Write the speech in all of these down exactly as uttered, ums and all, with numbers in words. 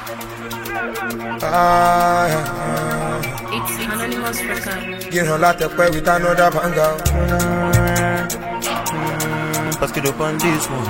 Ah, It's Anonymous Record. you know, like the play with another banger. Parce que upon this one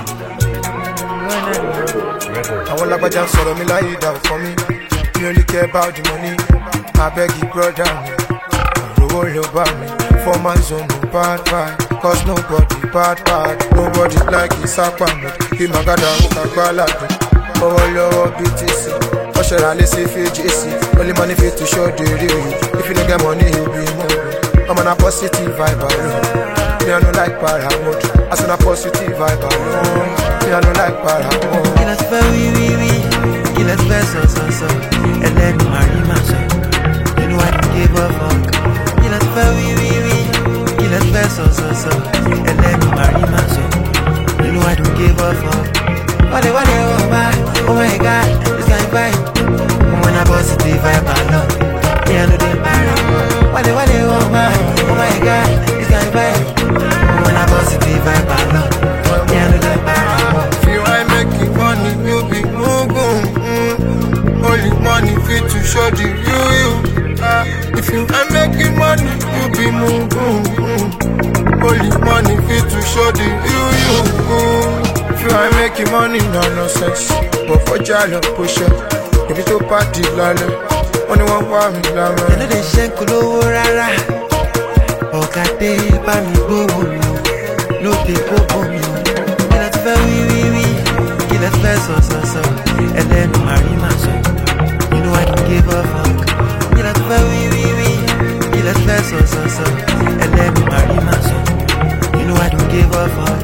I want like a jam solo me lie down for me. You only care about the money. I beg you, brother. Roll your me for my zone, no bad bad. Cause nobody bad bad. Nobody like his apamo. He magada ukakbala. Oh Lord, B T C. Or should I listen for J C? Only money fit to show the real you. If you don't get money, you'll be more. I'm on a positive vibe alone. Me I don't like paramount. I said a positive vibe alone. Me I don't like paramount. Kill us for we we we Kill us for so so so And let me marry my son. You know I don't give a fuck. Kill us for we we we Kill us for so so so And let me marry my son. You know I don't give a fuck. Wale wale oh my Oh my god This guy vibe. I'm on a positive vibe alone. Me I know the paramount. Wale wale oh my Oh my god This guy vibe. I'm on a positive vibe alone. Me I know the paramount. If you ain't making money, you be moving. Mm. Only money fit to show the real you. Ah. If you ain't making money, you be moving. Mm. Only money fit to show the real you. Mm. If you ain't making money, no nonsense. But for Jalo, push up. If you to party, lala. Only one war me, lala. I know they shank low rara. Okate pa mi gbogbo mi. Lóde gbogbo mi. Kí lẹ ti fẹ́ wí wí wí. Kí lẹ ti fẹ́ sọ sọ sọ. Ẹlẹ́nu màrí màá sọ. You know I don't give a fuck. Kí lẹ ti fẹ́ wí wí wí. Kí lẹ ti fẹ́ sọ sọ sọ. Ẹlẹ́nu màrí màá sọ. You know I don't give a fuck.